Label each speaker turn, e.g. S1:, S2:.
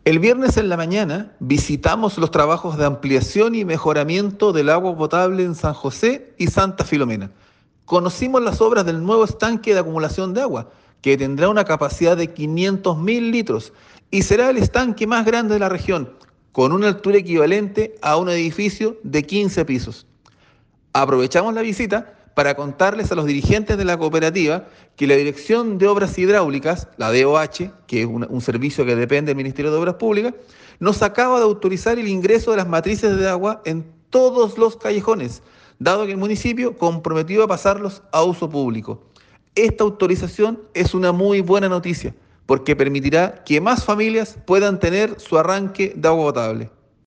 S1: El viernes en la mañana visitamos los trabajos de ampliación y mejoramiento del agua potable en San José y Santa Filomena. Conocimos las obras del nuevo estanque de acumulación de agua, que tendrá una capacidad de 500.000 litros y será el estanque más grande de la región, con una altura equivalente a un edificio de 15 pisos. Aprovechamos la visita para contarles a los dirigentes de la cooperativa que la Dirección de Obras Hidráulicas, la DOH, que es un servicio que depende del Ministerio de Obras Públicas, nos acaba de autorizar el ingreso de las matrices de agua en todos los callejones, dado que el municipio comprometió a pasarlos a uso público. Esta autorización es una muy buena noticia, porque permitirá que más familias puedan tener su arranque de agua potable.